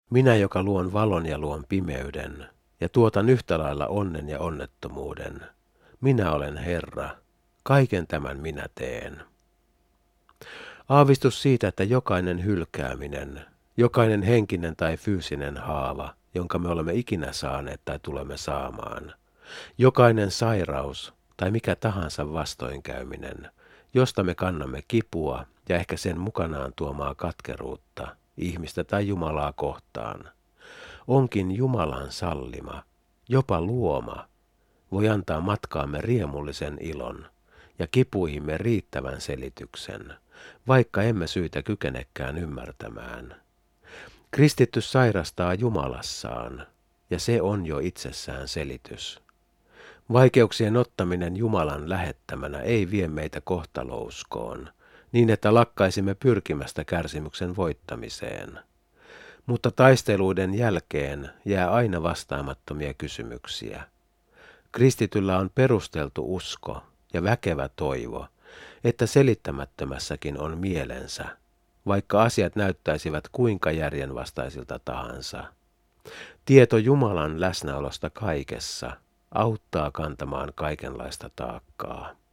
Minä, joka luon valon ja luon pimeyden, ja tuotan yhtä lailla onnen ja onnettomuuden. Minä olen Herra, kaiken tämän minä teen. Aavistus siitä, että jokainen hylkääminen, jokainen henkinen tai fyysinen haava, jonka me olemme ikinä saaneet tai tulemme saamaan, jokainen sairaus tai mikä tahansa vastoinkäyminen, josta me kannamme kipua ja ehkä sen mukanaan tuomaa katkeruutta, ihmistä tai Jumalaa kohtaan, onkin Jumalan sallima, jopa luoma, voi antaa matkaamme riemullisen ilon ja kipuihimme riittävän selityksen, vaikka emme syitä kykenekään ymmärtämään. Kristitty sairastaa Jumalassaan, ja se on jo itsessään selitys. Vaikeuksien ottaminen Jumalan lähettämänä ei vie meitä kohtalouskoon, niin että lakkaisimme pyrkimästä kärsimyksen voittamiseen. Mutta taisteluiden jälkeen jää aina vastaamattomia kysymyksiä. Kristityllä on perusteltu usko ja väkevä toivo, että selittämättömässäkin on mielensä, vaikka asiat näyttäisivät kuinka järjenvastaisilta tahansa. Tieto Jumalan läsnäolosta kaikessa auttaa kantamaan kaikenlaista taakkaa.